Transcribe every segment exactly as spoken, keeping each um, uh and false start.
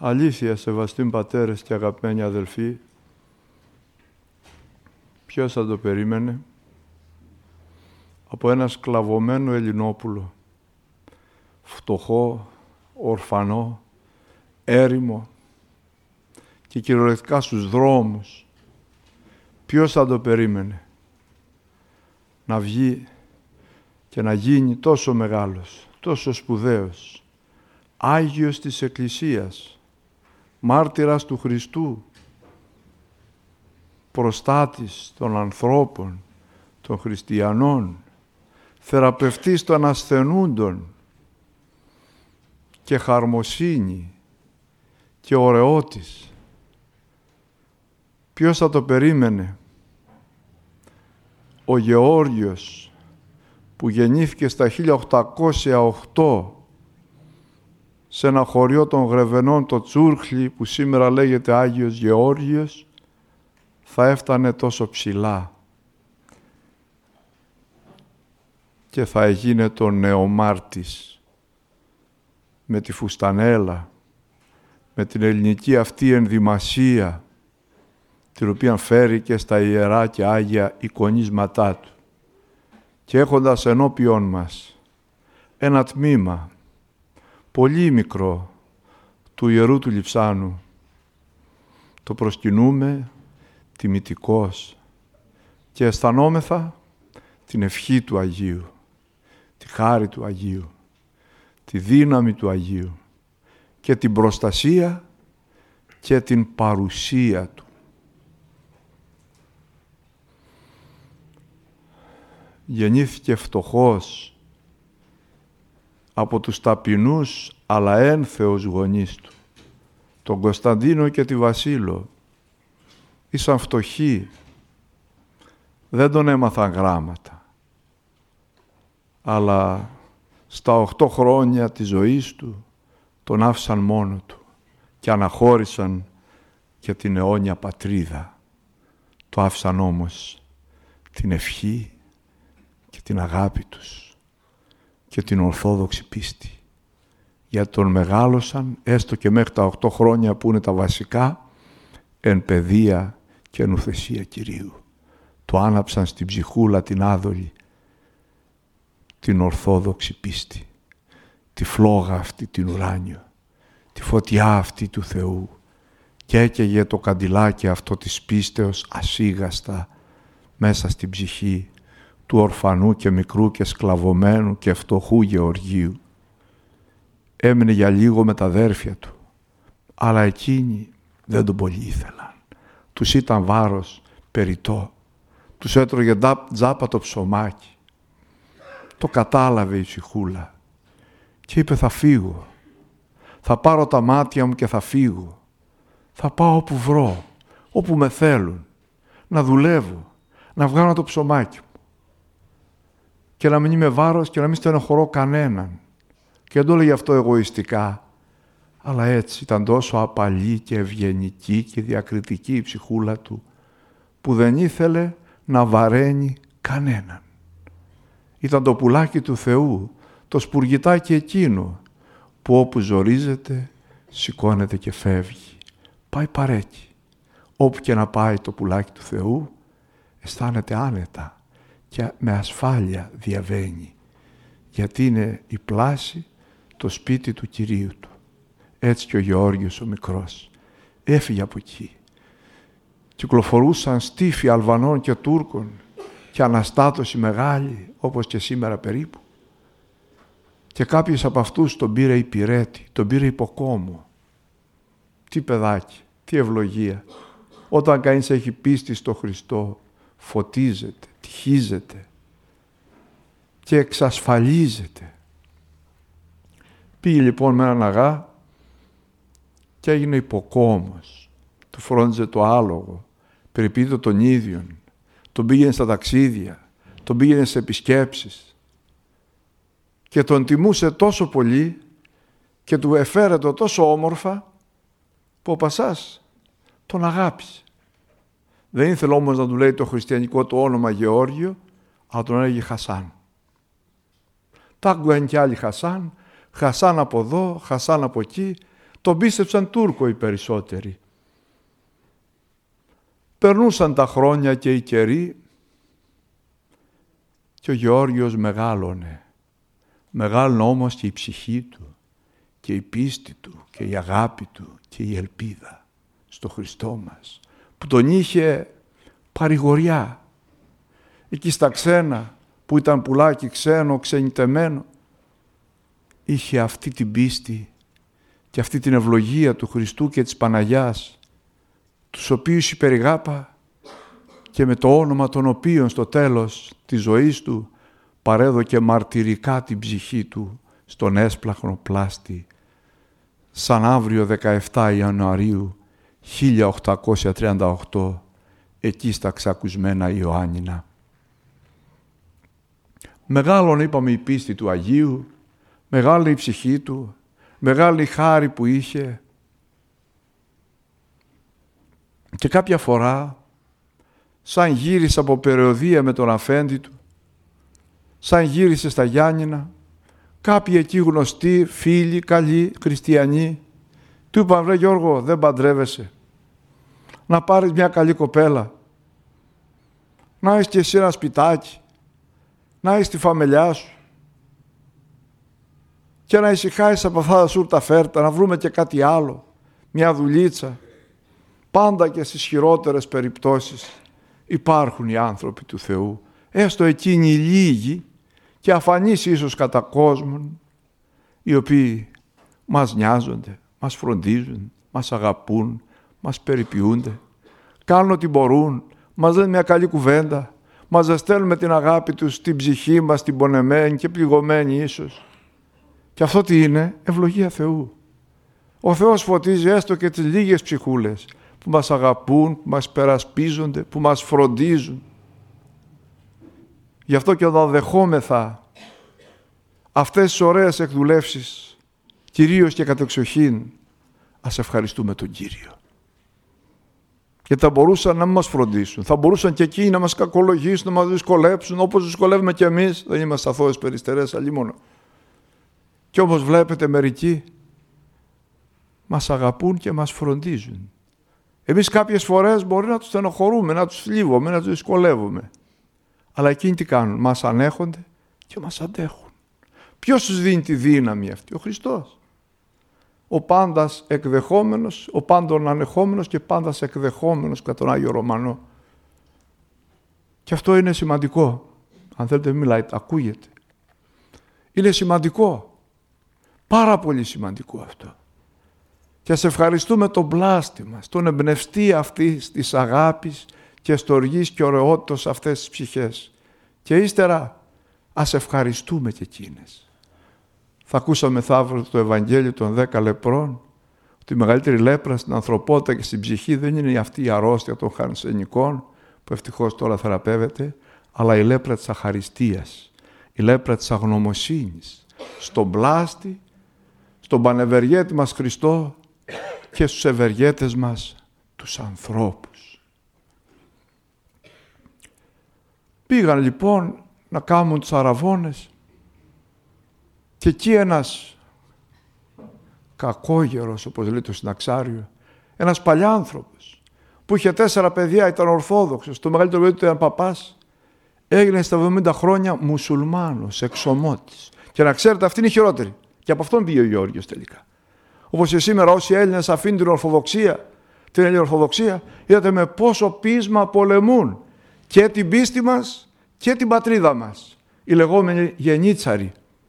Αλήθεια, σεβαστοί πατέρες και αγαπημένοι αδελφοί, ποιος θα το περίμενε από ένα σκλαβωμένο Ελληνόπουλο, φτωχό, ορφανό, έρημο και κυριολεκτικά στους δρόμους. Ποιος θα το περίμενε να βγει και να γίνει τόσο μεγάλος, τόσο σπουδαίος, Άγιος της Εκκλησίας, μάρτυρας του Χριστού, προστάτης των ανθρώπων, των χριστιανών, θεραπευτής των ασθενούντων και χαρμοσύνη και ωραιότης. Ποιος θα το περίμενε? Ο Γεώργιος που γεννήθηκε στα χίλια οκτακόσια οκτώ σε ένα χωριό των Γρεβενών, το Τσούρχλι, που σήμερα λέγεται Άγιος Γεώργιος, θα έφτανε τόσο ψηλά και θα έγινε το νεομάρτης με τη φουστανέλα, με την ελληνική αυτή ενδυμασία, την οποία φέρει και στα ιερά και άγια εικονίσματά του. Και έχοντας ενώπιον μας ένα τμήμα πολύ μικρό του Ιερού του Λειψάνου, το προσκυνούμε τιμητικός και αισθανόμεθα την ευχή του Αγίου, τη χάρη του Αγίου, τη δύναμη του Αγίου και την προστασία και την παρουσία του. Γεννήθηκε φτωχός από τους ταπεινούς αλλά ένθεους γονείς του, τον Κωνσταντίνο και τη Βασίλο. Ήσαν φτωχοί, δεν τον έμαθαν γράμματα, αλλά στα οχτώ χρόνια της ζωής του τον άφησαν μόνο του και αναχώρησαν για την αιώνια πατρίδα. Το άφησαν όμως την ευχή και την αγάπη τους και την ορθόδοξη πίστη. Γιατί τον μεγάλωσαν, έστω και μέχρι τα οχτώ χρόνια που είναι τα βασικά, εν παιδεία και εν ουθεσία Κυρίου. Το άναψαν στην ψυχούλα την άδολη, την ορθόδοξη πίστη, τη φλόγα αυτή την ουράνιο, τη φωτιά αυτή του Θεού, και έκαιγε το καντιλάκι αυτό της πίστεως ασίγαστα μέσα στην ψυχή του ορφανού και μικρού και σκλαβωμένου και φτωχού Γεωργίου. Έμεινε για λίγο με τα αδέρφια του, αλλά εκείνοι δεν τον πολύ ήθελαν. Τους ήταν βάρος περιττό, τους έτρωγε τζάπα το ψωμάκι. Το κατάλαβε η ψυχούλα και είπε, θα φύγω, θα πάρω τα μάτια μου και θα φύγω. Θα πάω όπου βρω, όπου με θέλουν, να δουλεύω, να βγάλω το ψωμάκι μου και να μην είμαι βάρος και να μην στενοχωρώ κανέναν. Και δεν το έλεγε αυτό εγωιστικά, αλλά έτσι ήταν τόσο απαλή και ευγενική και διακριτική η ψυχούλα του, που δεν ήθελε να βαραίνει κανέναν. Ήταν το πουλάκι του Θεού, το σπουργητάκι εκείνο, που όπου ζορίζεται σηκώνεται και φεύγει. Πάει παρέκει. Όπου και να πάει το πουλάκι του Θεού, αισθάνεται άνετα και με ασφάλεια διαβαίνει, γιατί είναι η πλάση το σπίτι του Κυρίου του. Έτσι και ο Γεώργιος ο μικρός έφυγε από εκεί. Κυκλοφορούσαν στίφοι Αλβανών και Τούρκων και αναστάτωση μεγάλη, όπως και σήμερα περίπου. Και κάποιος από αυτούς τον πήρε υπηρέτη, τον πήρε υποκόμο. Τι παιδάκι, τι ευλογία. Όταν κανείς έχει πίστη στο Χριστό, φωτίζεται, τυχίζεται και εξασφαλίζεται. Πήγε λοιπόν με έναν αγά και έγινε υποκόμος. Του φρόντιζε το άλογο, περιποιείται τον ίδιον, τον πήγαινε στα ταξίδια, τον πήγαινε σε επισκέψεις και τον τιμούσε τόσο πολύ και του εφέρετο τόσο όμορφα που ο Πασάς τον αγάπησε. Δεν ήθελε όμως να του λέει το χριστιανικό του όνομα Γεώργιο, αλλά τον έλεγε Χασάν. Τ' άκουγαν κι άλλοι Χασάν, Χασάν από εδώ, Χασάν από εκεί, Τον πίστεψαν Τούρκο οι περισσότεροι. Περνούσαν τα χρόνια και οι καιροί και ο Γεώργιος μεγάλωνε. Μεγάλωνε όμως και η ψυχή του και η πίστη του και η αγάπη του και η ελπίδα στο Χριστό μας, που τον είχε παρηγοριά. Εκεί στα ξένα, που ήταν πουλάκι ξένο, ξενιτεμένο, είχε αυτή την πίστη και αυτή την ευλογία του Χριστού και της Παναγιάς, τους οποίους υπερηγάπα και με το όνομα των οποίων στο τέλος της ζωής του παρέδωκε μαρτυρικά την ψυχή του στον έσπλαχνο πλάστη, σαν αύριο δεκαεφτά Ιανουαρίου χίλια οκτακόσια τριάντα οκτώ, εκεί στα ξακουσμένα Ιωάννινα. Μεγάλον, είπαμε, η πίστη του Αγίου, μεγάλη η ψυχή του, μεγάλη η χάρη που είχε. Και κάποια φορά, σαν γύρισε από περιοδεία με τον αφέντη του, σαν γύρισε στα Γιάννηνα, κάποιοι εκεί γνωστοί, φίλοι, καλοί, χριστιανοί, του είπαν: βρε Γιώργο, δεν παντρεύεσαι? Να πάρεις μια καλή κοπέλα, να έχεις και εσύ ένα σπιτάκι, να έχεις τη φαμελιά σου και να ησυχάσεις από αυτά τα σούρτα φέρτα, να βρούμε και κάτι άλλο, μια δουλίτσα. Πάντα και στις χειρότερες περιπτώσεις υπάρχουν οι άνθρωποι του Θεού, έστω εκείνοι οι λίγοι και αφανείς ίσως κατά κόσμον, οι οποίοι μας νοιάζονται, μας φροντίζουν, μας αγαπούν, μας περιποιούνται, κάνουν ό,τι μπορούν, μας λένε μια καλή κουβέντα, μας ζεσταίνουν με την αγάπη τους την ψυχή μας, την πονεμένη και πληγωμένη ίσως. Και αυτό τι είναι? Ευλογία Θεού. Ο Θεός φωτίζει έστω και τις λίγες ψυχούλες που μας αγαπούν, που μας περασπίζονται, που μας φροντίζουν. Γι' αυτό και όταν δεχόμεθα αυτές τις ωραίες εκδουλεύσεις, κυρίως και κατεξοχήν, ας ευχαριστούμε τον Κύριο. Γιατί θα μπορούσαν να μην μας φροντίσουν, θα μπορούσαν και εκείνοι να μας κακολογήσουν, να μας δυσκολέψουν, όπως δυσκολεύουμε και εμείς, δεν είμαστε αθώες περιστερές αλλήμωνο. Κι όμως βλέπετε, μερικοί μας αγαπούν και μας φροντίζουν. Εμείς κάποιες φορές μπορεί να τους στενοχωρούμε, να τους θλίβουμε, να τους δυσκολεύουμε. Αλλά εκείνοι τι κάνουν? Μας ανέχονται και μας αντέχουν. Ποιος τους δίνει τη δύναμη αυτή? Ο Χριστός. Ο πάντας εκδεχόμενος, ο πάντων ανεχόμενος και πάντας εκδεχόμενος κατά τον Άγιο Ρωμανό. Και αυτό είναι σημαντικό. Αν θέλετε μιλάει, ακούγεται. Είναι σημαντικό. Πάρα πολύ σημαντικό αυτό. Και ας ευχαριστούμε τον πλάστη μας, τον εμπνευστή αυτής της αγάπης και στοργής και ωραιότητας αυτές τις ψυχές. Και ύστερα ας ευχαριστούμε και εκείνες. Θα ακούσαμε θαύρο το Ευαγγέλιο των δέκα λεπρών, ότι η μεγαλύτερη λέπρα στην ανθρωπότητα και στην ψυχή δεν είναι αυτή η αρρώστια των χαρσενικών, που ευτυχώς τώρα θεραπεύεται, αλλά η λέπρα της αχαριστίας, η λέπρα της αγνωμοσύνης, στον πλάστη, στον πανευεργέτη μας Χριστό και στους ευεργέτες μας τους ανθρώπους. Πήγαν λοιπόν να κάνουν τους αραβώνες και εκεί ένας κακόγερος, όπως λέει το Συναξάριο, ένας παλιάνθρωπος που είχε τέσσερα παιδιά, ήταν ορθόδοξος, το μεγαλύτερο παιδί του ήταν παπάς, έγινε στα εβδομήντα χρόνια μουσουλμάνος, εξομότης. Και να ξέρετε, αυτή είναι η χειρότερη. Και από αυτόν πήγε ο Γεώργιος τελικά. Όπως και σήμερα όσοι Έλληνες αφήνουν την Ορθοδοξία, την Ελληνοορθοδοξία, είδατε με πόσο πείσμα πολεμούν και την πίστη μας και την πατρίδα μας, οι λεγόμενοι γενίτσαροι.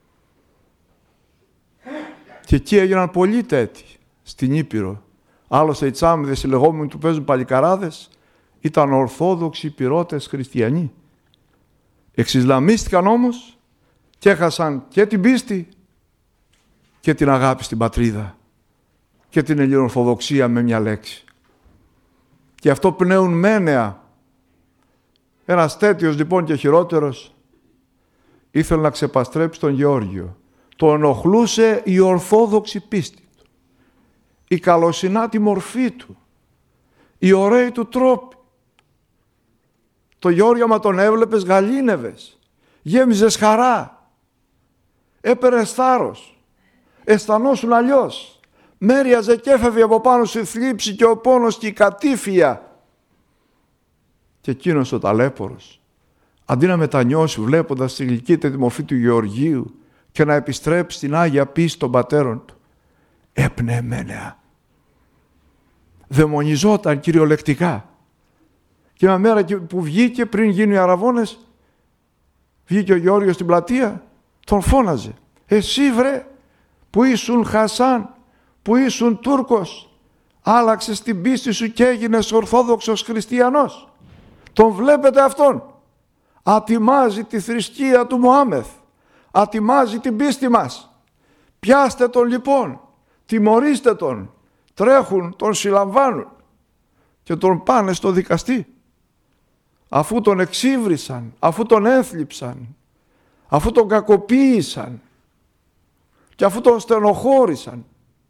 Και εκεί έγιναν πολλοί τέτοιοι στην Ήπειρο. Άλλωστε οι τσάμιδες, οι λεγόμενοι του παίζουν παλικαράδες, ήταν ορθόδοξοι πυρώτες χριστιανοί. Εξισλαμίστηκαν όμως και έχασαν και την πίστη και την αγάπη στην πατρίδα και την Ελληνοορθοδοξία με μια λέξη. Και αυτό πνέουν μένεα. Ένας τέτοιος λοιπόν και χειρότερος ήθελε να ξεπαστρέψει τον Γεώργιο. Το ενοχλούσε η ορθόδοξη πίστη του, η καλοσυνάτη μορφή του, οι ωραίοι του τρόποι. Το Γεώργιο, άμα τον έβλεπες, γαλήνευες, γέμιζες χαρά, έπαιρνες θάρρος, αισθανόσουν αλλιώς, μέριαζε και έφευγε από πάνω στη θλίψη και ο πόνος και η κατήφια. Και εκείνος ο ταλέπορος, αντί να μετανιώσει βλέποντας τη γλυκύτητη τη μορφή του Γεωργίου και να επιστρέψει στην Άγια πίστη των πατέρων του, έπνεε μένεα. Δαιμονιζόταν κυριολεκτικά. Και μια μέρα που βγήκε πριν γίνουν οι αραβώνες, βγήκε ο Γεώργιος στην πλατεία, τον φώναζε. Εσύ βρε που ήσουν Χασάν, που ήσουν Τούρκος, άλλαξες την πίστη σου και έγινες Ορθόδοξος Χριστιανός. Τον βλέπετε αυτόν. Ατιμάζει τη θρησκεία του Μωάμεθ. Ατιμάζει την πίστη μας. Πιάστε τον λοιπόν. Τιμωρήστε τον. Τρέχουν, τον συλλαμβάνουν και τον πάνε στο δικαστή. Αφού τον εξύβρισαν, αφού τον έθλιψαν, αφού τον κακοποίησαν και αφού τον στενοχώρησαν.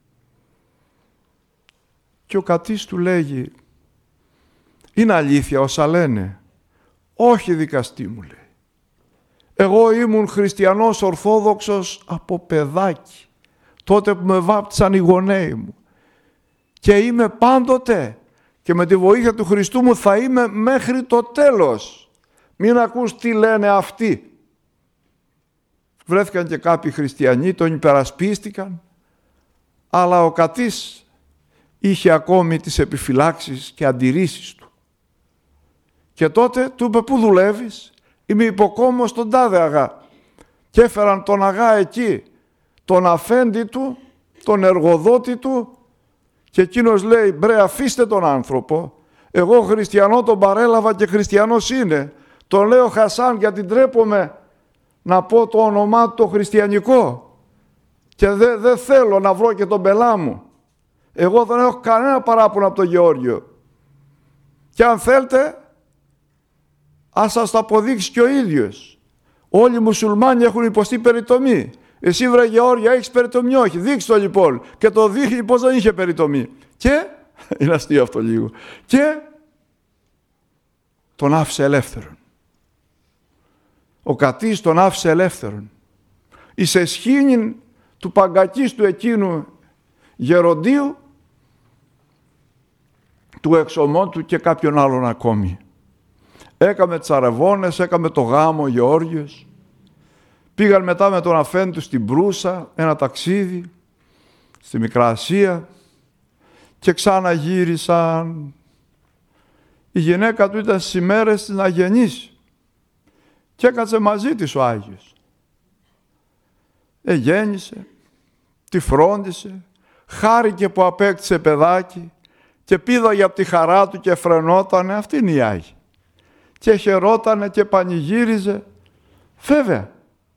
Και ο κατής του λέγει, είναι αλήθεια όσα λένε? Όχι δικαστή, μου λέει. Εγώ ήμουν χριστιανός ορθόδοξος από παιδάκι, τότε που με βάπτισαν οι γονέοι μου. Και είμαι πάντοτε και με τη βοήθεια του Χριστού μου θα είμαι μέχρι το τέλος. Μην ακούς τι λένε αυτοί. Βρέθηκαν και κάποιοι χριστιανοί, τον υπερασπίστηκαν, αλλά ο κατής είχε ακόμη τις επιφυλάξεις και αντιρρήσεις του. Και τότε του είπε, πού δουλεύεις? Είμαι υποκόμος στον τάδε αγά. Και έφεραν τον αγά εκεί, τον αφέντη του, τον εργοδότη του, και εκείνος λέει, μπρε αφήστε τον άνθρωπο, εγώ χριστιανό τον παρέλαβα και χριστιανός είναι. Τον λέω Χασάν γιατί ντρέπομαι να πω το όνομά του το χριστιανικό και δεν δε θέλω να βρω και τον πελά μου. Εγώ δεν έχω κανένα παράπονο από τον Γεώργιο. Και αν θέλετε, ας σας το αποδείξει και ο ίδιος. Όλοι οι μουσουλμάνοι έχουν υποστεί περιτομή. Εσύ βρε Γεώργια έχεις περιτομή? Όχι. Δείξτε το λοιπόν. Και το δείχνει πως δεν είχε περιτομή. Και, είναι αστείο αυτό λίγο, και τον άφησε ελεύθερον. Ο κατής τον άφησε ελεύθερον. Εις εσχήνην του παγκακίστου εκείνου γεροντίου, του εξωμότου και κάποιον άλλον ακόμη. Έκαμε τις αραβώνες, έκαμε το γάμο ο Γεώργιος. Πήγαν μετά με τον αφέντη του στην Προύσα, ένα ταξίδι, στη Μικρά Ασία, και ξαναγύρισαν. Η γυναίκα του ήταν στις ημέρες της να γεννήσει και έκατσε μαζί της ο Άγιος. Εγέννησε, τη φρόντισε, χάρηκε που απέκτησε παιδάκι και πήδαγε από τη χαρά του και φρενότανε. Αυτή είναι η Άγια. Και χαιρότανε και πανηγύριζε. Βέβαια,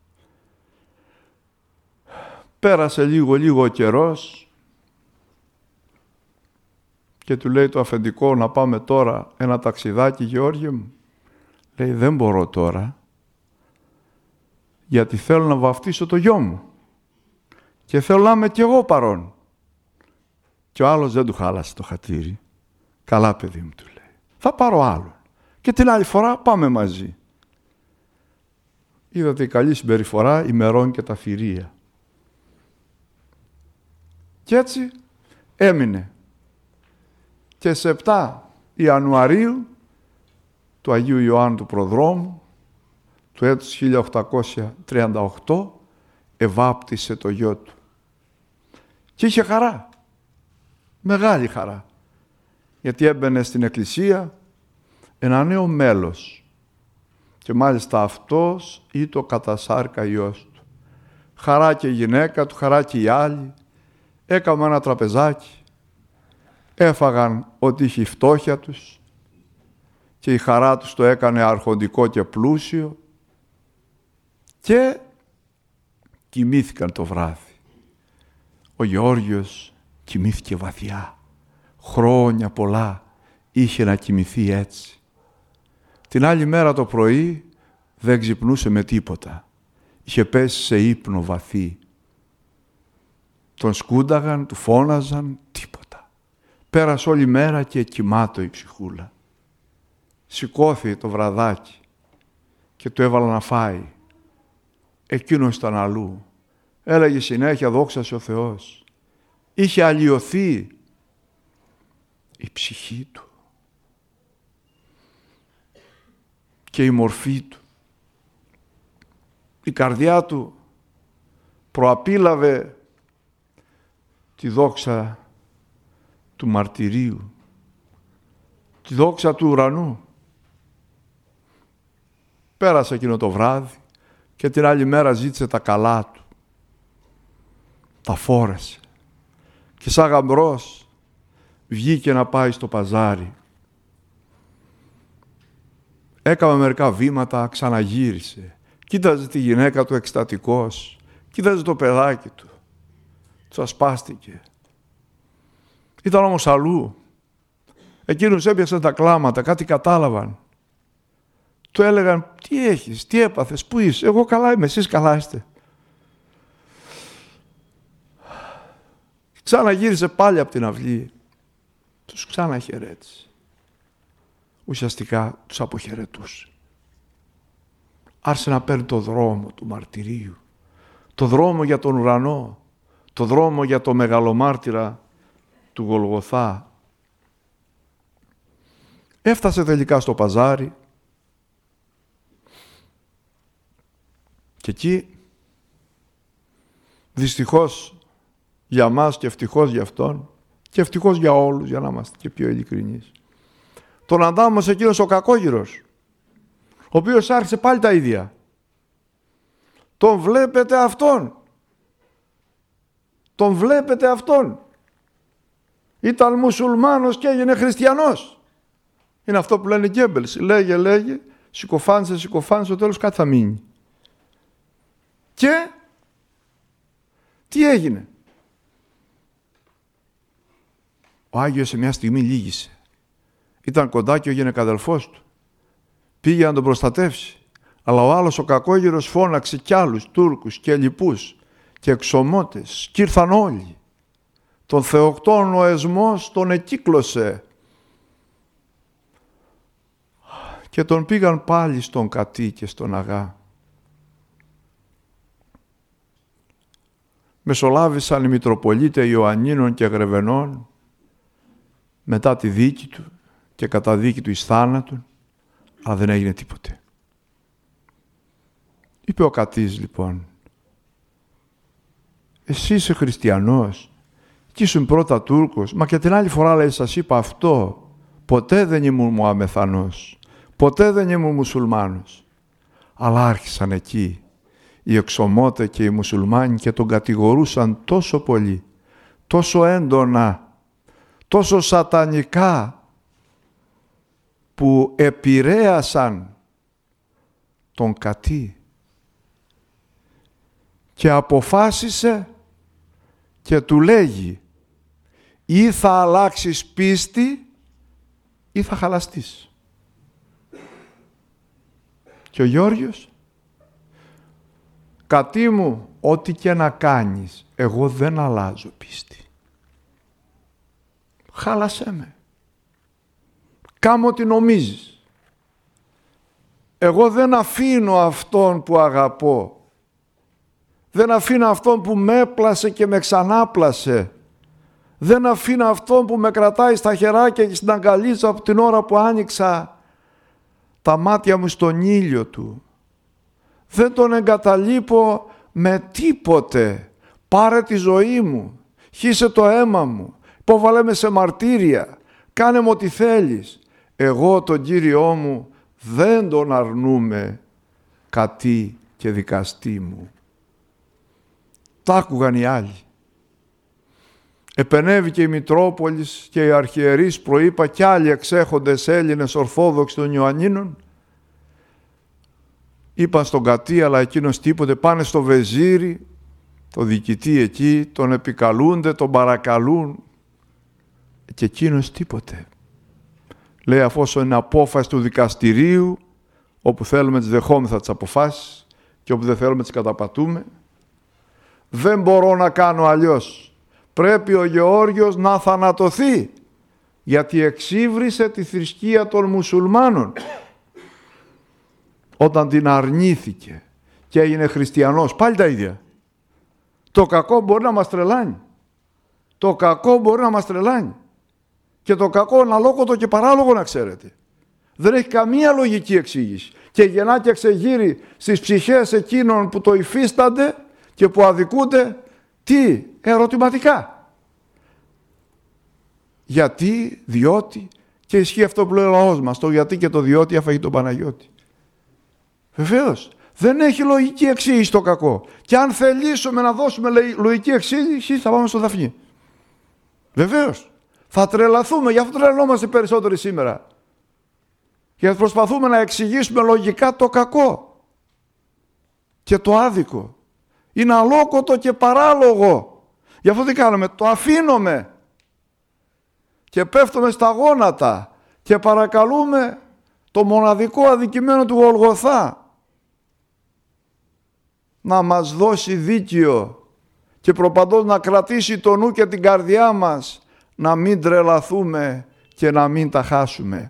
πέρασε λίγο λίγο ο καιρός και του λέει το αφεντικό, να πάμε τώρα ένα ταξιδάκι Γεώργιο μου? Λέει, δεν μπορώ τώρα, γιατί θέλω να βαφτίσω το γιο μου και θέλω να είμαι κι εγώ παρόν. Και ο άλλος δεν του χάλασε το χατήρι. Καλά παιδί μου, του λέει, θα πάρω άλλον και την άλλη φορά πάμε μαζί. Είδατε, η καλή συμπεριφορά ημερών και τα θηρία. Και έτσι έμεινε. Και σε επτά Ιανουαρίου του Αγίου Ιωάννου του Προδρόμου του έτους χίλια οκτακόσια τριάντα οκτώ εβάπτισε το γιο του. Και είχε χαρά, μεγάλη χαρά, γιατί έμπαινε στην εκκλησία ένα νέο μέλος και μάλιστα αυτός ή το κατασάρκα ιός του. Χαρά και η γυναίκα του, χαρά και οι άλλοι. Έκαμε ένα τραπεζάκι, έφαγαν ό,τι είχε η φτώχεια τους και η χαρά τους το έκανε αρχοντικό και πλούσιο και κοιμήθηκαν το βράδυ. Ο Γεώργιος κοιμήθηκε βαθιά, χρόνια πολλά είχε να κοιμηθεί έτσι. Την άλλη μέρα το πρωί δεν ξυπνούσε με τίποτα, είχε πέσει σε ύπνο βαθύ. Τον σκούνταγαν, του φώναζαν, τίποτα. Πέρασε όλη μέρα και κοιμάτω η ψυχούλα. Σηκώθηκε το βραδάκι και του έβαλα να φάει. Εκείνος ήταν αλλού. Έλεγε συνέχεια, δόξα σε ο Θεός. είχε αλλοιωθεί η ψυχή του και η μορφή του. Η καρδιά του προαπήλαβε τη δόξα του μαρτυρίου, τη δόξα του ουρανού. Πέρασε εκείνο το βράδυ και την άλλη μέρα ζήτησε τα καλά του. Τα φόρεσε και σαν γαμπρός βγήκε να πάει στο παζάρι. Έκαμε μερικά βήματα, ξαναγύρισε. Κοίταζε τη γυναίκα του εκστατικός, κοίταζε το παιδάκι του. Του ασπάστηκε. Ήταν όμως αλλού. Εκείνους έπιασαν τα κλάματα, κάτι κατάλαβαν. Του έλεγαν, τι έχεις, τι έπαθες, πού είσαι, εγώ καλά είμαι, εσείς καλά είστε. Ξαναγύρισε πάλι από την αυλή. Τους ξαναχαιρέτησε. Ουσιαστικά τους αποχαιρετούσε. Άρχισε να παίρνει το δρόμο του μαρτυρίου. Το δρόμο για τον ουρανό. Το δρόμο για το μεγαλομάρτυρα του Γολγοθά. Έφτασε τελικά στο παζάρι και εκεί, δυστυχώς για μας και ευτυχώς για αυτόν και ευτυχώς για όλους, για να είμαστε και πιο ειλικρινείς, τον αντάμωσε εκείνος ο κακόγυρος, ο οποίος άρχισε πάλι τα ίδια. Τον βλέπετε αυτόν. Τον βλέπετε αυτόν. Ήταν μουσουλμάνος και έγινε χριστιανός. Είναι αυτό που λένε Γκέμπελς. Λέγε, λέγε, συκοφάνισε, συκοφάνισε, στο τέλος κάτι θα μείνει. Και τι έγινε? Ο Άγιος σε μια στιγμή λύγησε. Ήταν κοντά και ο γυναικαδελφός του. Πήγε να τον προστατεύσει. Αλλά ο άλλος ο κακόγυρος φώναξε κι άλλους Τούρκους και λοιπούς και εξωμότες κι ήρθαν όλοι. Τον θεοκτόν ο εσμός τον εκύκλωσε και τον πήγαν πάλι στον Κατή και στον Αγά. Μεσολάβησαν οι Μητροπολίτε Ιωαννίνων και Γρεβενών μετά τη δίκη του και κατά δίκη του εις θάνατον, αλλά δεν έγινε τίποτε. Είπε ο Κατής λοιπόν, εσύ είσαι χριστιανός και ήσουν πρώτα Τούρκος, μα και την άλλη φορά λέει σας είπα αυτό, ποτέ δεν ήμουν Μωαμεθανός, ποτέ δεν ήμουν μουσουλμάνος. Αλλά άρχισαν εκεί οι εξωμότε και οι μουσουλμάνοι και τον κατηγορούσαν τόσο πολύ, τόσο έντονα, τόσο σατανικά, που επηρέασαν τον Κατή και αποφάσισε και του λέγει ή θα αλλάξεις πίστη ή θα χαλαστείς. Και ο Γιώργος, Κατή μου, ό,τι και να κάνεις, εγώ δεν αλλάζω πίστη. Χάλασέ με. Κάμω ό,τι νομίζεις. Εγώ δεν αφήνω αυτόν που αγαπώ. Δεν αφήνω αυτόν που με έπλασε και με ξανάπλασε. Δεν αφήνω αυτόν που με κρατάει στα χεράκια και στην αγκαλίτσα από την ώρα που άνοιξα τα μάτια μου στον ήλιο του. Δεν τον εγκαταλείπω με τίποτε. Πάρε τη ζωή μου. Χύσε το αίμα μου. Υπόβαλέ με σε μαρτύρια. Κάνε μου ό,τι θέλεις. Εγώ τον Κύριό μου δεν τον αρνούμαι, Κατή και δικαστή μου. Τα άκουγαν οι άλλοι. Επενέβηκε η Μητρόπολης και οι αρχιερείς προείπα κι άλλοι εξέχοντες Έλληνες Ορθόδοξοι των Ιωαννίνων. Είπαν στον Κατή, αλλά εκείνος τίποτε, πάνε στο Βεζίρι, το διοικητή εκεί, τον επικαλούνται, τον παρακαλούν και εκείνος τίποτε. Λέει, αφόσον είναι απόφαση του δικαστηρίου, όπου θέλουμε τις δεχόμεθα τις αποφάσεις και όπου δεν θέλουμε τις καταπατούμε, δεν μπορώ να κάνω αλλιώς. Πρέπει ο Γεώργιος να θανατωθεί, γιατί εξύβρισε τη θρησκεία των μουσουλμάνων. Όταν την αρνήθηκε και έγινε χριστιανός, πάλι τα ίδια. Το κακό μπορεί να μας τρελάνει. Το κακό μπορεί να μας τρελάνει. Και το κακό είναι αλόκοτο και παράλογο, να ξέρετε. Δεν έχει καμία λογική εξήγηση. Και γεννά και ξεγείρει στις ψυχές εκείνων που το υφίστανται και που αδικούνται, τι, ερωτηματικά. Γιατί, διότι, και ισχύει αυτό που λέει ο λαός μας, το γιατί και το διότι αφαγεί τον Παναγιώτη. Βεβαίως, δεν έχει λογική εξήγηση το κακό. Και αν θελήσουμε να δώσουμε λογική εξήγηση, θα πάμε στο Δαφνί. Βεβαίως, θα τρελαθούμε, γι' αυτό τρελόμαστε περισσότεροι σήμερα. Γιατί προσπαθούμε να εξηγήσουμε λογικά το κακό και το άδικο. Είναι αλόκοτο και παράλογο. Γι' αυτό τι κάνουμε, το αφήνουμε και πέφτουμε στα γόνατα και παρακαλούμε το μοναδικό αδικημένο του Γολγοθά να μας δώσει δίκαιο και προπαντός να κρατήσει το νου και την καρδιά μας, να μην τρελαθούμε και να μην τα χάσουμε.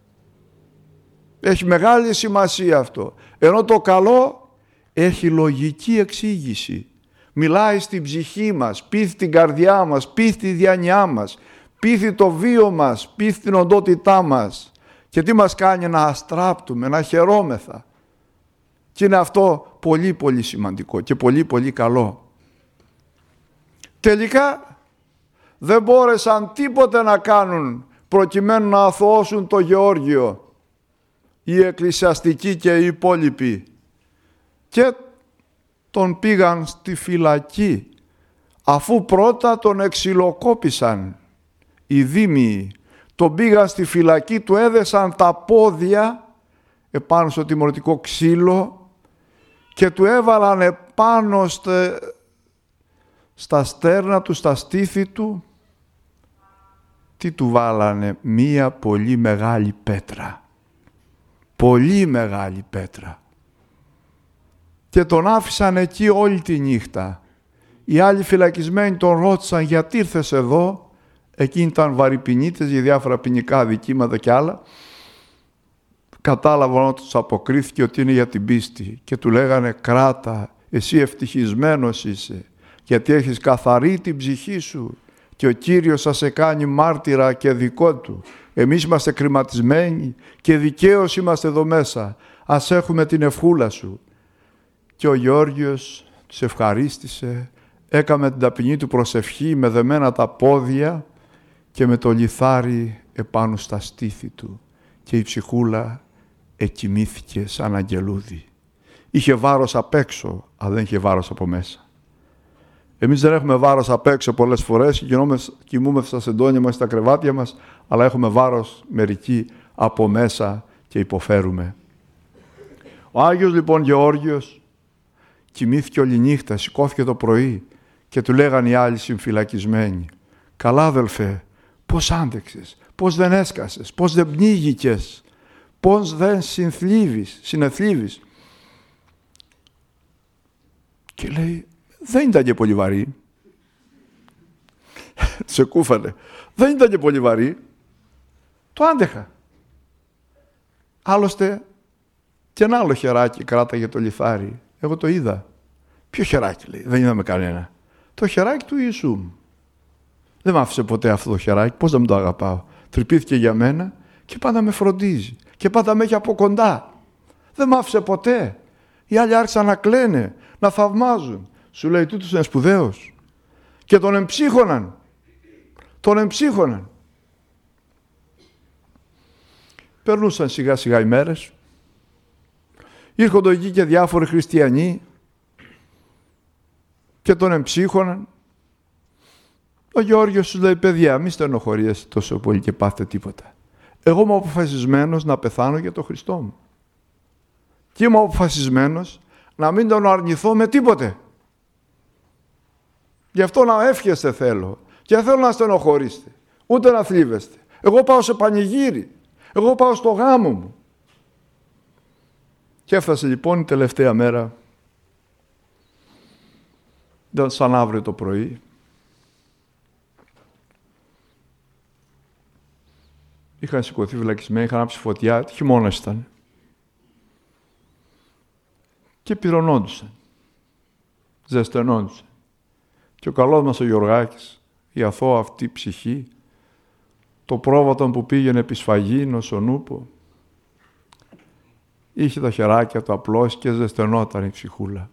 Έχει μεγάλη σημασία αυτό. Ενώ το καλό έχει λογική εξήγηση. Μιλάει στην ψυχή μας, πείθει την καρδιά μας, πείθει τη διάνοιά μας, πείθει το βίο μας, πείθει την οντότητά μας. Και τι μας κάνει? Να αστράπτουμε, να χαιρόμεθα. Και είναι αυτό πολύ πολύ σημαντικό και πολύ πολύ καλό. Τελικά δεν μπόρεσαν τίποτε να κάνουν προκειμένου να αθωώσουν το Γεώργιο, οι εκκλησιαστικοί και οι υπόλοιποι, και τον πήγαν στη φυλακή, αφού πρώτα τον εξυλοκόπησαν οι δήμοι. Τον πήγαν στη φυλακή, του έδεσαν τα πόδια επάνω στο τιμωρητικό ξύλο και του έβαλαν επάνω στε, στα στέρνα του, στα στήθη του. Τι του βάλανε? Μία πολύ μεγάλη πέτρα. Πολύ μεγάλη πέτρα. Και τον άφησαν εκεί όλη τη νύχτα. Οι άλλοι φυλακισμένοι τον ρώτησαν, γιατί ήρθες εδώ? Εκείνοι ήταν βαρυπινίτες για διάφορα ποινικά δικήματα και άλλα. Κατάλαβαν ότι τους αποκρίθηκε ότι είναι για την πίστη και του λέγανε, κράτα, εσύ ευτυχισμένος είσαι, γιατί έχεις καθαρή την ψυχή σου και ο Κύριος θα σε κάνει μάρτυρα και δικό του. Εμείς είμαστε κρηματισμένοι και δικαίως είμαστε εδώ μέσα. Ας έχουμε την ευχούλα σου. Και ο Γεώργιος τους ευχαρίστησε, έκαμε την ταπεινή του προσευχή με δεμένα τα πόδια και με το λιθάρι επάνω στα στήθη του. Και η ψυχούλα εκοιμήθηκε σαν αγγελούδι. Είχε βάρος απ' έξω, αλλά δεν είχε βάρος από μέσα. Εμείς δεν έχουμε βάρος απ' έξω πολλές φορές, κοιμούμεθα στα σεντόνια μας, στα κρεβάτια μας, αλλά έχουμε βάρος μερικοί από μέσα και υποφέρουμε. Ο Άγιος λοιπόν Γεώργιος κοιμήθηκε όλη νύχτα, σηκώθηκε το πρωί και του λέγανε οι άλλοι συμφυλακισμένοι, καλά αδελφέ, πώς άντεξες, πώς δεν έσκασες, πώς δεν πνίγηκες, πώς δεν συνθλίβεις, συνεθλίβεις. Και λέει, δεν ήταν και πολύ βαρύ. Σε κούφανε. Δεν ήταν και πολύ βαρύ. Το άντεχα. Άλλωστε, και ένα άλλο χεράκι κράταγε το λιθάρι. Εγώ το είδα. Ποιο χεράκι, λέει? Δεν είδαμε κανένα. Το χεράκι του Ιησού. Δεν μ' άφησε ποτέ αυτό το χεράκι. Πώς δεν μου το αγαπάω? Τρυπήθηκε για μένα και πάντα με φροντίζει. Και πάντα με έχει από κοντά. Δεν μ' άφησε ποτέ. Οι άλλοι άρχισαν να κλαίνε, να θαυμάζουν. Σου λέει, τούτος είναι σπουδαίος. Και τον εμψύχωναν. Τον εμψύχωναν. Περνούσαν σιγά σιγά οι μέρες. Ήρχονται εκεί και διάφοροι χριστιανοί και τον εμψύχωναν. Ο Γεώργιος σου λέει, παιδιά, μη στενοχωρήσετε τόσο πολύ και πάθετε τίποτα. Εγώ είμαι αποφασισμένος να πεθάνω για τον Χριστό μου. Και είμαι αποφασισμένος να μην τον αρνηθώ με τίποτε. Γι' αυτό να εύχεστε θέλω. Και δεν θέλω να στενοχωρήσετε. Ούτε να θλίβεστε. Εγώ πάω σε πανηγύρι. Εγώ πάω στο γάμο μου. Και έφτασε λοιπόν η τελευταία μέρα. Ήταν σαν αύριο το πρωί. Είχαν σηκωθεί φυλακισμένοι, είχαν άψει φωτιά, χειμώνας ήταν. Και πυρωνόντουσαν. Ζεσθενόντουσαν. Και ο καλός μας ο Γιωργάκης, η αθώα αυτή ψυχή, το πρόβατο που πήγαινε επί σφαγήν ως ο νούπο. Είχε τα χεράκια του απλώς και ζεσθενόταν η ψυχούλα.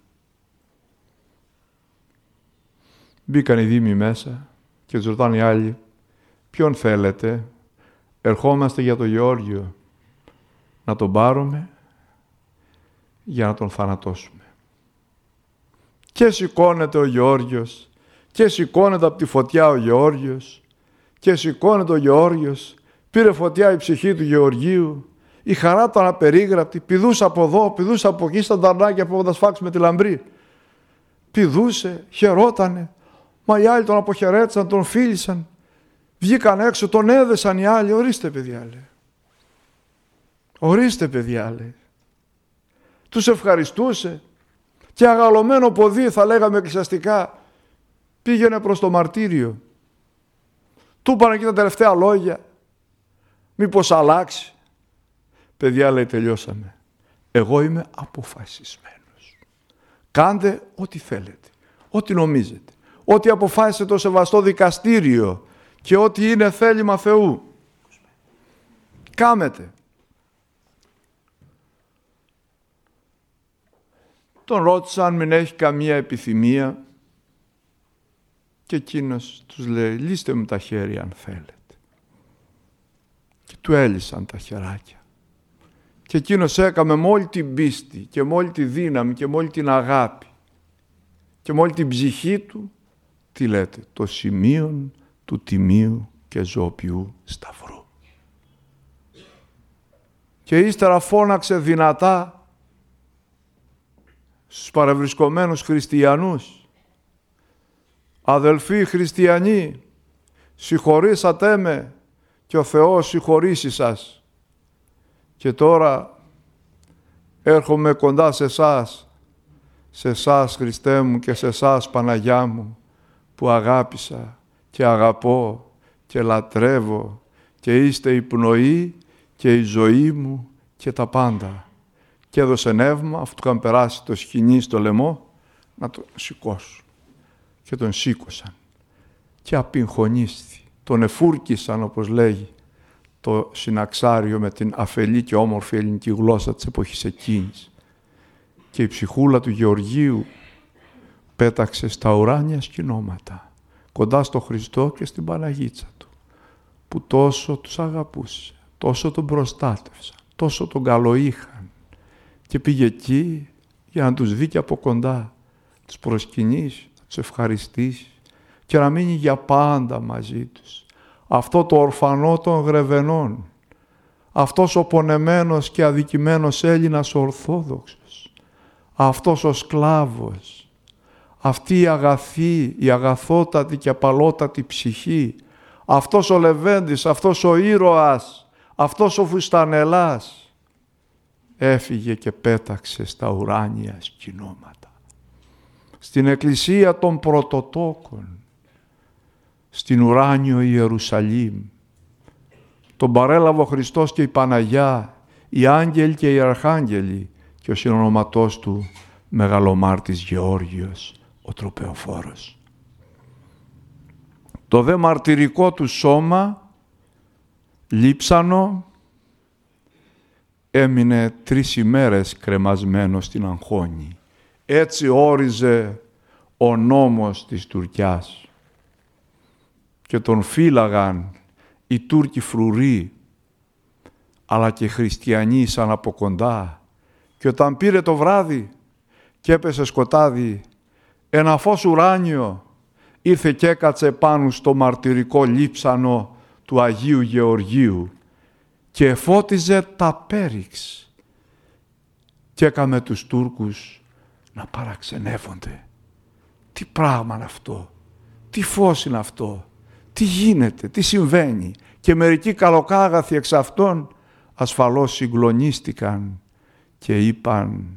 Μπήκαν οι δήμοι μέσα και τους ρωτάνε οι άλλοι, ποιον θέλετε? Ερχόμαστε για τον Γεώργιο, να τον πάρουμε για να τον θανατώσουμε. Και σηκώνεται ο Γεώργιος, και σηκώνεται από τη φωτιά ο Γεώργιος, και σηκώνεται ο Γεώργιος, πήρε φωτιά η ψυχή του Γεωργίου, η χαρά ήταν απερίγραπτη, πηδούσε από εδώ, πηδούσε από εκεί στα νταρνάκια που θα σφάξουμε τη λαμπρή. Πηδούσε, χαιρότανε, μα οι άλλοι τον αποχαιρέτησαν, τον φίλησαν, βγήκαν έξω, τον έδεσαν οι άλλοι, ορίστε παιδιά λέει. Ορίστε παιδιά λέει. Τους ευχαριστούσε και αγαλωμένο ποδί θα λέγαμε εκκλησιαστικά πήγαινε προς το μαρτύριο. Του είπανε και τα τελευταία λόγια. Μήπως αλλάξει. Παιδιά λέει τελειώσαμε. Εγώ είμαι αποφασισμένος. Κάντε ό,τι θέλετε. Ό,τι νομίζετε. Ό,τι αποφάσισε το σεβαστό δικαστήριο και ό,τι είναι θέλημα Θεού. Κάμετε. Τον ρώτησαν αν μην έχει καμία επιθυμία και εκείνος τους λέει λύστε μου τα χέρια αν θέλετε. Και του έλυσαν τα χεράκια. Και εκείνος έκαμε με όλη την πίστη και με όλη τη δύναμη και με όλη την αγάπη και με όλη την ψυχή του, τι λέτε, το σημείο του τιμίου και ζωοποιού σταυρού. Και ύστερα φώναξε δυνατά στους παρευρισκομένους χριστιανούς. Αδελφοί χριστιανοί, συγχωρήσατε με και ο Θεός συγχωρήσει σας. Και τώρα έρχομαι κοντά σε εσάς, σε εσάς Χριστέ μου και σε εσάς Παναγιά μου, που αγάπησα και αγαπώ και λατρεύω και είστε η πνοή και η ζωή μου και τα πάντα. Και έδωσε νεύμα, αφού του είχαν περάσει το σκοινί στο λαιμό, να τον σηκώσουν. Και τον σήκωσαν. Και απειγχωνίστη. Τον εφούρκισαν, όπως λέγει το συναξάριο με την αφελή και όμορφη ελληνική γλώσσα της εποχής εκείνης. Και η ψυχούλα του Γεωργίου πέταξε στα ουράνια σκηνώματα, κοντά στο Χριστό και στην Παναγίτσα του, που τόσο τους αγαπούσε, τόσο τον προστάτευσαν, τόσο τον καλοείχαν. Και πήγε εκεί για να τους δει και από κοντά, τους προσκυνήσει, να τους ευχαριστήσει και να μείνει για πάντα μαζί τους. Αυτό το ορφανό των Γρεβενών, αυτός ο πονεμένος και αδικημένος Έλληνας Ορθόδοξος, αυτός ο σκλάβος, αυτή η αγαθή, η αγαθότατη και απαλότατη ψυχή, αυτός ο Λεβέντης, αυτός ο ήρωας, αυτός ο φουστανελάς, έφυγε και πέταξε στα ουράνια σκηνώματα. Στην εκκλησία των Πρωτοτόκων, στην ουράνιο Ιερουσαλήμ, τον παρέλαβε ο Χριστός και η Παναγιά, οι άγγελοι και οι αρχάγγελοι και ο συνονοματός του Μεγαλομάρτης Γεώργιος, ο τροπεοφόρος. Το δε μαρτυρικό του σώμα, λείψανο, έμεινε τρεις ημέρες κρεμασμένο στην αγχώνη. Έτσι όριζε ο νόμος της Τουρκιάς. Και τον φύλαγαν οι Τούρκοι φρουροί, αλλά και χριστιανοί σαν από κοντά. Και όταν πήρε το βράδυ και έπεσε σκοτάδι, ένα φως ουράνιο ήρθε και έκατσε πάνω στο μαρτυρικό λείψανο του Αγίου Γεωργίου και εφώτιζε τα πέριξ και έκαμε τους Τούρκους να παραξενεύονται. Τι πράγμα είναι αυτό, τι φως είναι αυτό, τι γίνεται, τι συμβαίνει. Και μερικοί καλοκάγαθοι εξ αυτών ασφαλώς συγκλονίστηκαν και είπαν,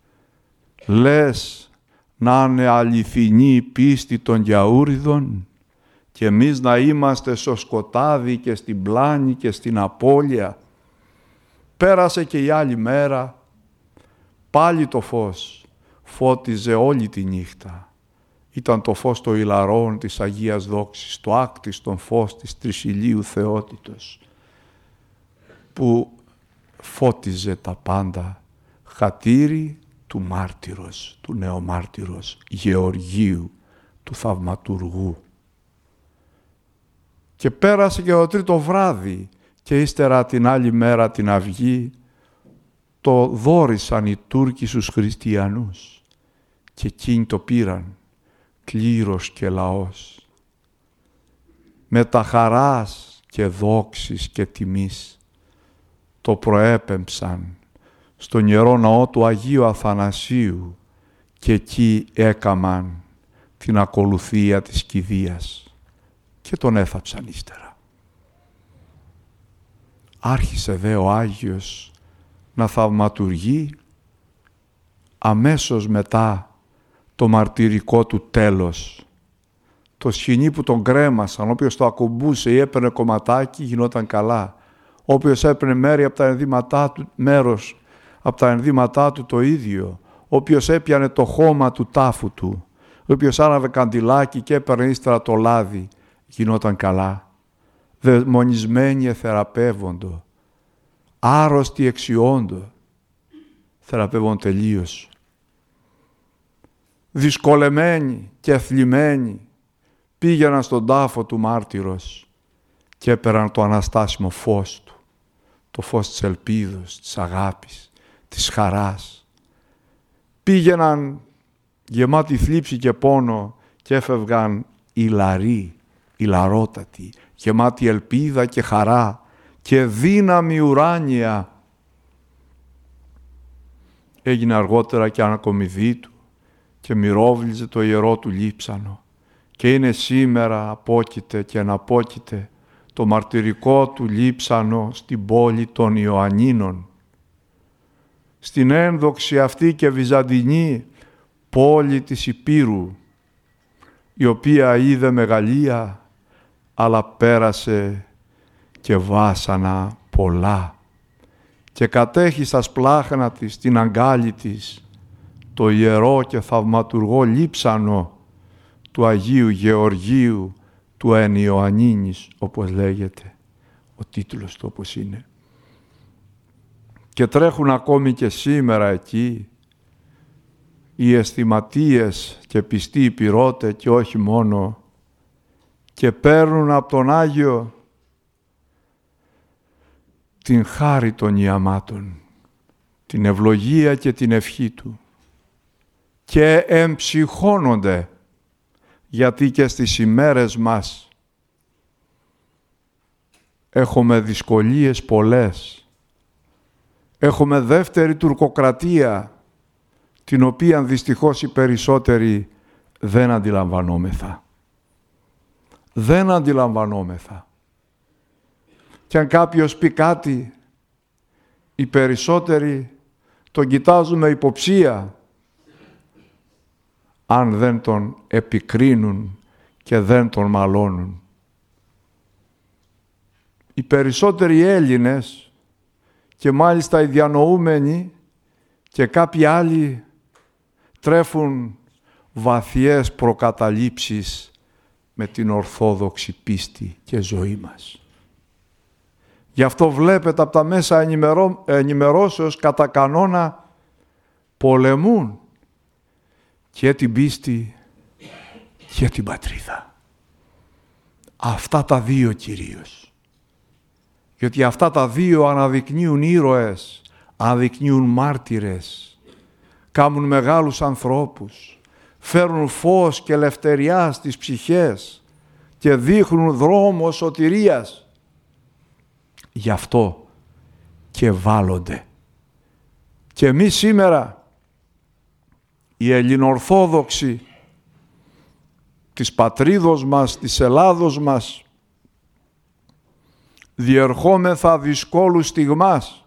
λες να είναι αληθινή η πίστη των Γιαούριδων και εμείς να είμαστε στο σκοτάδι και στην πλάνη και στην απώλεια. Πέρασε και η άλλη μέρα, πάλι το φως φώτιζε όλη τη νύχτα. ήταν το φως των ηλαρών της Αγίας Δόξης, το άκτιστον φως της τρισηλίου θεότητος, που φώτιζε τα πάντα, χατήρι του μάρτυρος, του νεομάρτυρος Γεωργίου, του θαυματουργού. Και πέρασε και το τρίτο βράδυ και ύστερα την άλλη μέρα την αυγή το δώρησαν οι Τούρκοι στους χριστιανούς και εκείνοι το πήραν, κλήρος και λαός. Με τα χαράς και δόξης και τιμής το προέπεμψαν στον Ιερό Ναό του Αγίου Αθανασίου και εκεί έκαμαν την ακολουθία της κηδείας και τον έθαψαν ύστερα. Άρχισε δε ο Άγιος να θαυματουργεί αμέσως μετά το μαρτυρικό του τέλος. Το σκηνή που τον κρέμασαν, όποιος το ακουμπούσε ή έπαιρνε κομματάκι γινόταν καλά. Όποιος έπαιρνε μέρη από τα ενδύματά του, μέρος από τα ενδύματά του το ίδιο. Όποιος έπιανε το χώμα του τάφου του. Όποιος άναβε καντιλάκι και έπαιρνε ύστερα το λάδι γινόταν καλά. Δαιμονισμένοι εθεραπεύοντο. Άρρωστοι εξιόντο. Θεραπεύον τελείως. Δυσκολεμένοι και θλιμμένοι πήγαιναν στον τάφο του μάρτυρος και έπαιρναν το αναστάσιμο φως του, το φως της ελπίδος, της αγάπης, της χαράς. Πήγαιναν γεμάτοι θλίψη και πόνο και έφευγαν ηλαροί, ηλαρότατοι, γεμάτοι ελπίδα και χαρά και δύναμη ουράνια. Έγινε αργότερα και ανακομιδή του και μυρόβλιζε το ιερό του λείψανο και είναι σήμερα απόκειται και αναπόκειται το μαρτυρικό του λείψανο στην πόλη των Ιωαννίνων, στην ένδοξη αυτή και βυζαντινή πόλη της Υπήρου, η οποία είδε μεγαλεία αλλά πέρασε και βάσανα πολλά και κατέχει στα σπλάχνα της την αγκάλη της το ιερό και θαυματουργό λείψανο του Αγίου Γεωργίου του εν Ιωαννίνης, όπως λέγεται ο τίτλος του, όπως είναι. Και τρέχουν ακόμη και σήμερα εκεί οι αισθηματίες και πιστοί υπηρώτε και όχι μόνο και παίρνουν από τον Άγιο την χάρη των ιαμάτων, την ευλογία και την ευχή του και εμψυχώνονται, γιατί και στις ημέρες μας έχουμε δυσκολίες πολλές. Έχουμε δεύτερη τουρκοκρατία, την οποία δυστυχώς οι περισσότεροι δεν αντιλαμβανόμεθα. Δεν αντιλαμβανόμεθα. Και αν κάποιος πει κάτι, οι περισσότεροι τον κοιτάζουν με υποψία, αν δεν τον επικρίνουν και δεν τον μαλώνουν. Οι περισσότεροι Έλληνες και μάλιστα οι διανοούμενοι και κάποιοι άλλοι τρέφουν βαθιές προκαταλήψεις με την ορθόδοξη πίστη και ζωή μας. Γι' αυτό βλέπετε από τα μέσα ενημερώ, ενημερώσεως κατά κανόνα πολεμούν και την πίστη και την πατρίδα. Αυτά τα δύο κυρίως. Γιατί αυτά τα δύο αναδεικνύουν ήρωες, αναδεικνύουν μάρτυρες, κάνουν μεγάλους ανθρώπους, φέρνουν φως και ελευθεριά στις ψυχές και δείχνουν δρόμο σωτηρίας. Γι' αυτό και βάλλονται. Και εμείς σήμερα οι Ελληνοορθόδοξοι της πατρίδος μας, της Ελλάδος μας, διερχόμεθα δυσκόλου στιγμάς.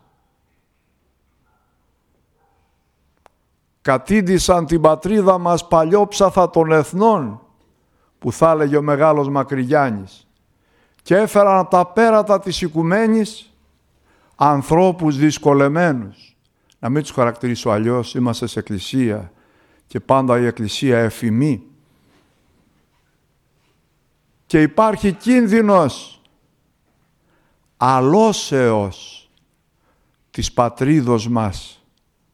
Κατήντησαν την πατρίδα μας παλιόψαθα των εθνών, που θα έλεγε ο μεγάλος Μακρυγιάννης, και έφεραν από τα πέρατα της οικουμένης ανθρώπους δυσκολεμένους. Να μην τους χαρακτηρίσω αλλιώς, είμαστε σε εκκλησία και πάντα η εκκλησία εφημή και υπάρχει κίνδυνος αλώσεως της πατρίδος μας,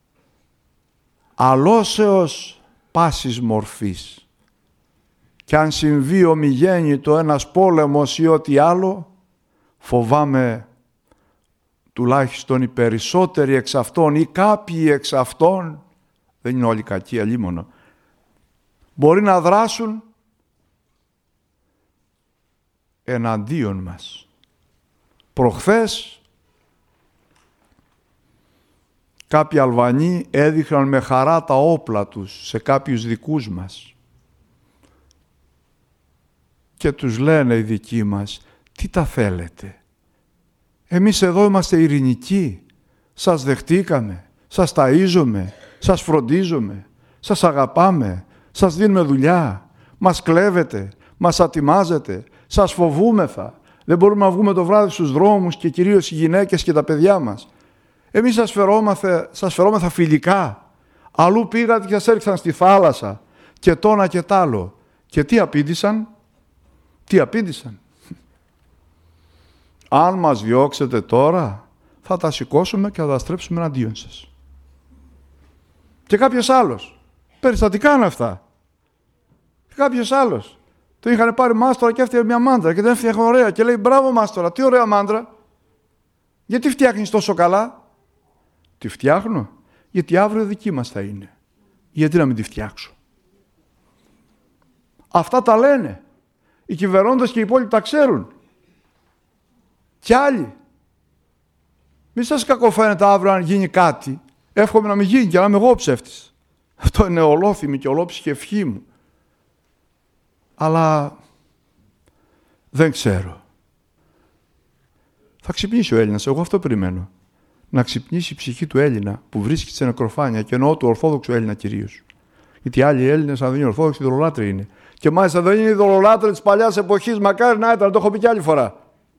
αλώσεως πάσης μορφής. Κι αν συμβεί ομιγέννητο ένας πόλεμος ή ό,τι άλλο, φοβάμαι τουλάχιστον οι περισσότεροι εξ αυτών ή κάποιοι εξ αυτών, δεν είναι όλοι κακοί, αλίμονο, μπορεί να δράσουν εναντίον μας. Προχθές κάποιοι Αλβανοί έδειχναν με χαρά τα όπλα τους σε κάποιους δικούς μας και τους λένε οι δικοί μας, τι τα θέλετε, εμείς εδώ είμαστε ειρηνικοί, σας δεχτήκαμε, σας ταΐζουμε, σας φροντίζουμε, σας αγαπάμε, σας δίνουμε δουλειά, μας κλέβετε, μας ατιμάζετε, σας φοβούμεθα, δεν μπορούμε να βγούμε το βράδυ στους δρόμους και κυρίως οι γυναίκες και τα παιδιά μας. Εμείς σας φερόμαστε, σας φερόμεθα φιλικά, αλλού πήγατε και σας έριξαν στη θάλασσα και τόνα και τ' άλλο. Και τι απήντησαν, τι απήντησαν. Αν μας διώξετε τώρα, θα τα σηκώσουμε και θα τα στρέψουμε εναντίον σας. Και κάποιος άλλος, περιστατικά είναι αυτά. Και κάποιος άλλος, το είχαν πάρει μάστορα και έφτιαχνε μια μάντρα και δεν έφτιαχνε ωραία και λέει μπράβο μάστορα, τι ωραία μάντρα. Γιατί φτιάχνεις τόσο καλά. Τη φτιάχνω, γιατί αύριο δική μας θα είναι. Γιατί να μην τη φτιάξω. Αυτά τα λένε. Οι κυβερνώντες και οι υπόλοιποι τα ξέρουν. Κι άλλοι. Μη σας κακοφαίνεται αύριο αν γίνει κάτι. Εύχομαι να μην γίνει και να είμαι εγώ ψεύτης. Αυτό είναι ολόθυμη και ολόψυχη ευχή μου. Αλλά δεν ξέρω. Θα ξυπνήσει ο Έλληνας, εγώ αυτό περιμένω. Να ξυπνήσει η ψυχή του Έλληνα που βρίσκεται σε νεκροφάνεια και εννοώ του Ορθόδοξου Έλληνα κυρίως. Γιατί άλλοι Έλληνες, αν δεν είναι Ορθόδοξοι, ειδωλολάτροι είναι. Και μάλιστα δεν είναι ειδωλολάτροι της παλιάς εποχής, μακάρι να ήταν, το έχω πει κι άλλη φορά.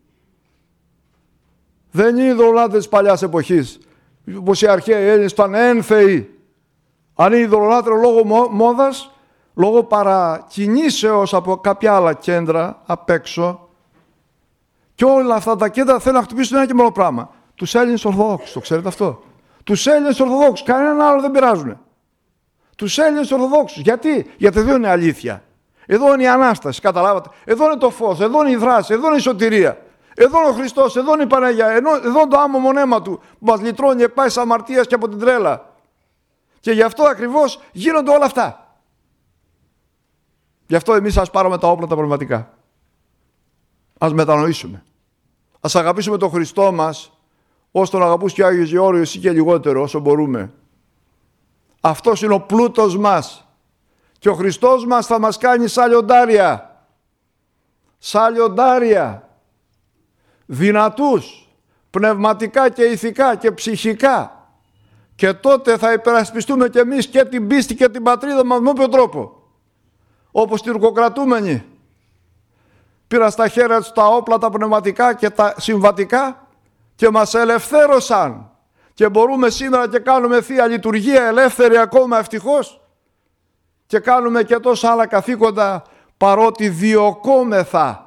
Δεν είναι ειδωλολάτροι της παλιάς εποχής. Όπως οι αρχαίοι Έλληνες ήταν ένθεοι. Αν είναι ειδωλολάτροι λόγω μόδας, λόγω παρακινήσεως από κάποια άλλα κέντρα απ' έξω, και όλα αυτά τα κέντρα θέλουν να χτυπήσουν ένα και μόνο πράγμα. Τους Έλληνες Ορθοδόξους, το ξέρετε αυτό. Τους Έλληνες Ορθοδόξους, κανέναν άλλο δεν πειράζουν. Τους Έλληνες Ορθοδόξους. Γιατί? Γιατί εδώ είναι αλήθεια. Εδώ είναι η Ανάσταση, καταλάβατε. Εδώ είναι το φως, εδώ είναι η δράση, εδώ είναι η σωτηρία. Εδώ είναι ο Χριστός, εδώ είναι η Παναγία, εδώ είναι το άμμο μοναίμα του που μας λυτρώνει εκ πάσης αμαρτίας και από την τρέλα. Και γι' αυτό ακριβώς γίνονται όλα αυτά. Γι' αυτό εμείς ας πάρουμε τα όπλα τα πνευματικά. Ας μετανοήσουμε. Ας αγαπήσουμε τον Χριστό μας, όσο τον αγαπούς και ο Άγιος Γεώργιος ή και λιγότερο όσο μπορούμε. Αυτός είναι ο πλούτος μας. Και ο Χριστός μας θα μας κάνει σαν λιοντάρια. Σαν λιοντάρια. Δυνατούς, πνευματικά και ηθικά και ψυχικά. Και τότε θα υπερασπιστούμε κι εμείς και την πίστη και την πατρίδα μας με όποιο τρόπο. Όπως τουρκοκρατούμενοι. Πήραν στα χέρια τους τα όπλα τα πνευματικά και τα συμβατικά και μας ελευθέρωσαν. Και μπορούμε σήμερα και κάνουμε Θεία Λειτουργία ελεύθερη ακόμα ευτυχώς. Και κάνουμε και τόσα άλλα καθήκοντα παρότι διωκόμεθα.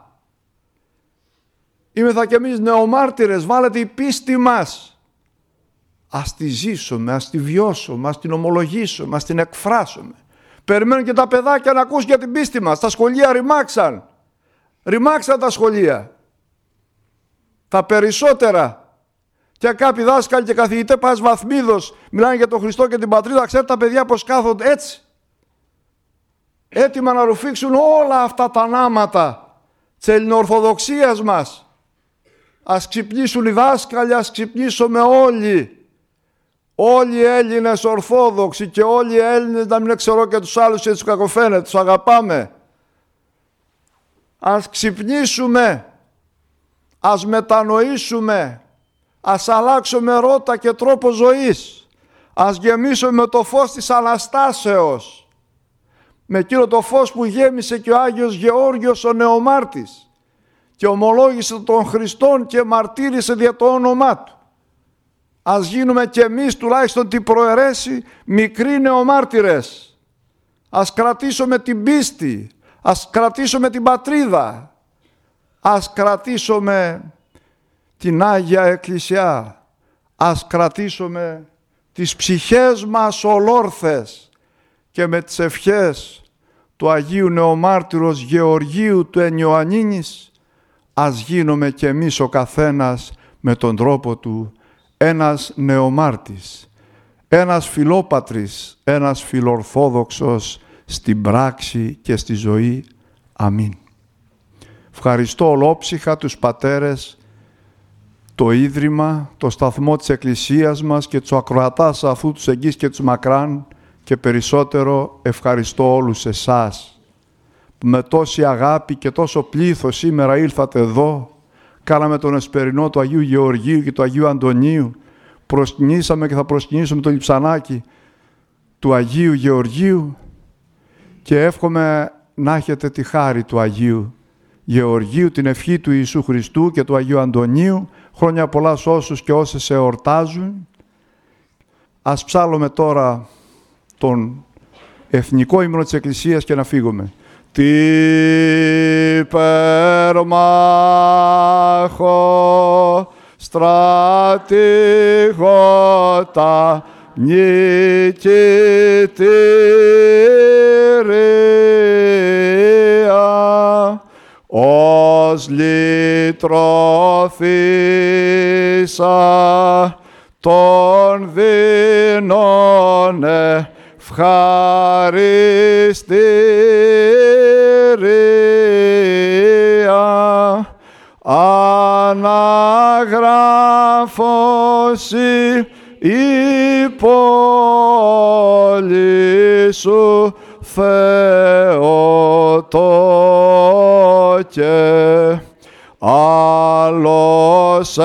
Είμεθα κι εμείς νεομάρτυρες, βάλετε η πίστη μας. Ας τη ζήσουμε, ας τη βιώσουμε, ας την ομολογήσουμε, ας την εκφράσουμε. Περιμένουν και τα παιδάκια να ακούσουν για την πίστη μας. Τα σχολεία ρημάξαν. Ρημάξαν τα σχολεία. Τα περισσότερα. Και κάποιοι δάσκαλοι και καθηγητές πας βαθμίδος μιλάνε για τον Χριστό και την πατρίδα. Ξέρετε τα παιδιά πως κάθονται έτσι. Έτοιμα να ρουφήξουν όλα αυτά τα νάματα της ελληνοορθοδοξίας μας. Ας ξυπνήσουν οι δάσκαλοι, ας ξυπνήσουμε όλοι. Όλοι οι Έλληνες Ορθόδοξοι και όλοι οι Έλληνες, να μην ξέρω και τους άλλους και τους κακοφαίνεται, τους αγαπάμε. Ας ξυπνήσουμε, ας μετανοήσουμε, ας αλλάξουμε ρότα και τρόπο ζωής. Ας γεμίσουμε με το φως της Αναστάσεως. Με εκείνο το φως που γέμισε και ο Άγιος Γεώργιος ο νεομάρτης και ομολόγησε τον Χριστόν και μαρτύρησε δια το όνομά του. Ας γίνουμε κι εμείς τουλάχιστον την προαιρέση μικροί νεομάρτυρες. Ας κρατήσουμε την πίστη, ας κρατήσουμε την πατρίδα, Ας κρατήσουμε την Άγια Εκκλησιά. Ας κρατήσουμε τις ψυχές μας ολόρθες και με τις ευχές του Αγίου Νεομάρτυρος Γεωργίου του Ενιωαννίνης ας γίνουμε κι εμείς ο καθένας με τον τρόπο του ένας νεομάρτης, ένας φιλόπατρης, ένας φιλορθόδοξος στην πράξη και στη ζωή. Αμήν. Ευχαριστώ ολόψυχα τους πατέρες, το Ίδρυμα, το σταθμό της Εκκλησίας μας και τους ακροατάς αυτού τους εγγύς και τους μακράν, και περισσότερο ευχαριστώ όλους εσάς που με τόση αγάπη και τόσο πλήθος σήμερα ήλθατε εδώ. Κάναμε τον εσπερινό του Αγίου Γεωργίου και του Αγίου Αντωνίου. Προσκυνήσαμε και θα προσκυνήσουμε το λειψανάκι του Αγίου Γεωργίου και εύχομαι να έχετε τη χάρη του Αγίου Γεωργίου, την ευχή του Ιησού Χριστού και του Αγίου Αντωνίου. Χρόνια πολλά σε όσους και όσες εορτάζουν. Ας ψάλλουμε τώρα τον εθνικό ύμνο της Εκκλησίας και να φύγουμε. Τι περμάχο στρατηγότα νικητήρια, ως λυτρωθήσα των δεινών ευχαριστήρια, αναγράφωση η πόλη σου Θεοτόκε, άλλος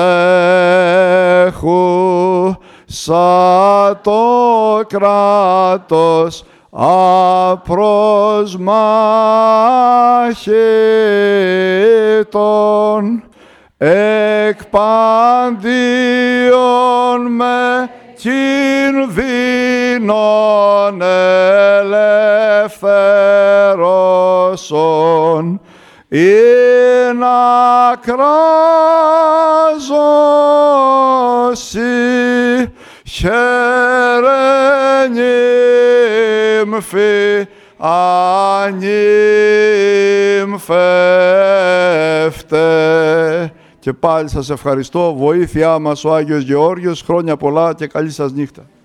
έχου σαν το κράτος απροσμάχητον, εκ παντίον με κινδύνων ελευθερώσον, ή να κράζωσι χερενήμφη ανήμφευτε. Και πάλι σας ευχαριστώ. Βοήθειά μας ο Άγιος Γεώργιος. Χρόνια πολλά και καλή σας νύχτα.